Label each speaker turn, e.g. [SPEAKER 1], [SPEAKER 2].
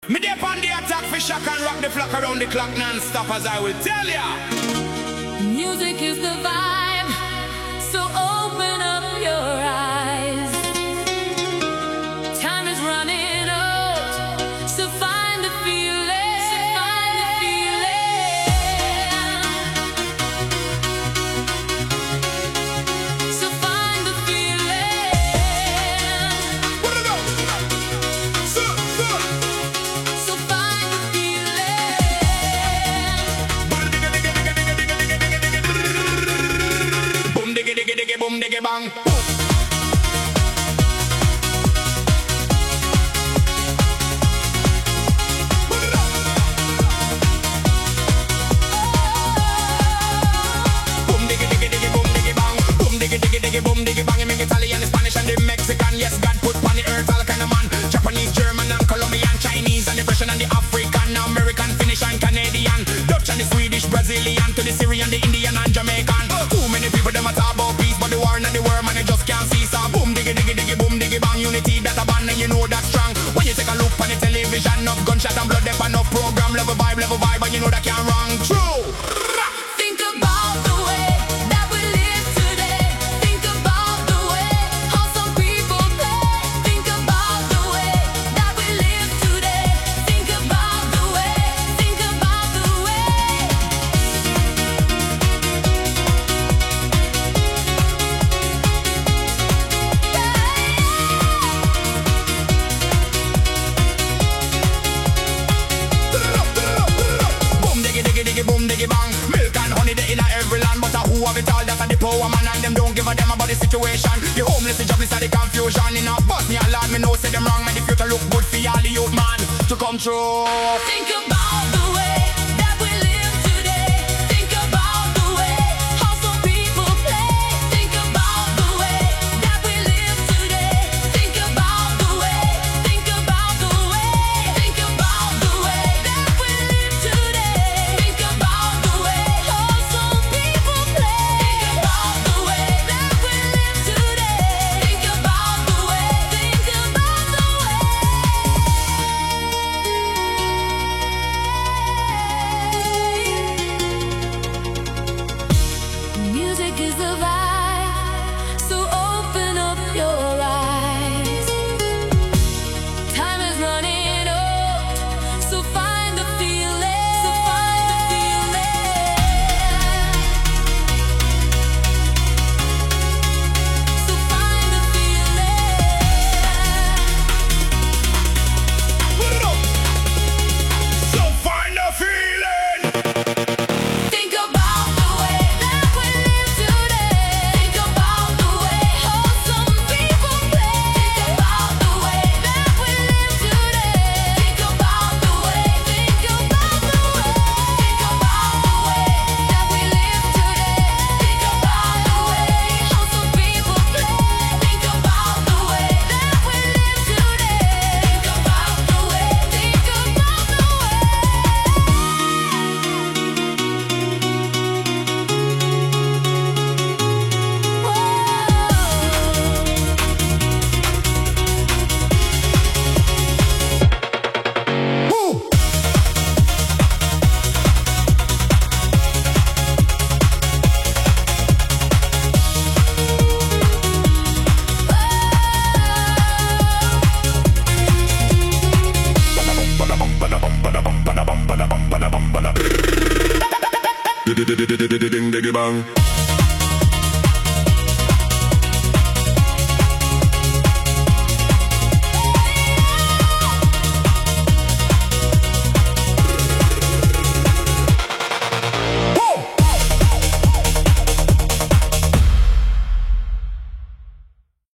[SPEAKER 1] Me dey on the attack for shock and rock the flock around the clock non-stop, as I will tell ya.
[SPEAKER 2] Music is the vibe, so open up your eyes. Time is running out, so find the feeling, so find the feeling.
[SPEAKER 1] What it up? So
[SPEAKER 2] find the feeling.
[SPEAKER 1] Boom diggy diggy diggy boom diggy bang. Boom diggy diggy diggy boom diggy bang. Boom diggy diggy diggy boom diggy bang. You make Italian, the Spanish and the Mexican. Yes, God put on the earth all kind of man. Japanese, German and Colombian, Chinese and the Russian and the African, American, Finnish and Canadian, Dutch and the Swedish, Brazilian to the Syrian, the Indian and Jamaican. Too many people them a talk about peace, but the war and the worm and they just can't see. So boom diggy diggy diggy boom diggy bang. Unity that a band and you know that's strong. When you take a look on the television, enough gunshot and blood, there enough program, level vibe, and you know that can't wrong. True.
[SPEAKER 2] Think about the way that we live today. Think about the way how some people play. Think about the way that we live today. Think about the way, think about the way.
[SPEAKER 1] Boom diggy diggy diggy boom diggy bang. Milk and honey they in a every land, but who have it all? That's a the power man and them don't give a damn about the situation. The homeless, the jobless, and the confusion. In a bus me a lot, me know say them wrong. Man, the future look good for all the youth man to come true.
[SPEAKER 2] Think about the way that we live today. Think about the way how some people play. Think about the way that we live today. Think about the way, think about the way. Think about the way that we live today. Think about the way how some people play. Think about the way that we live today. Think about the way, think about the way. Music is the vibe, so open up your eyes. Time is running out, so find the feeling, so find the feeling. So find the feeling.
[SPEAKER 1] Put it up. So find the feeling.
[SPEAKER 2] Think about the way that we live today. Think about the way how some people play. Think about the way that we live today. Think about the way, think about the way. Think about the way that we live today. Think about the way how some people play. Think about the way that we live today. Think about the way, think about the
[SPEAKER 1] Woo. Ding diggy bang.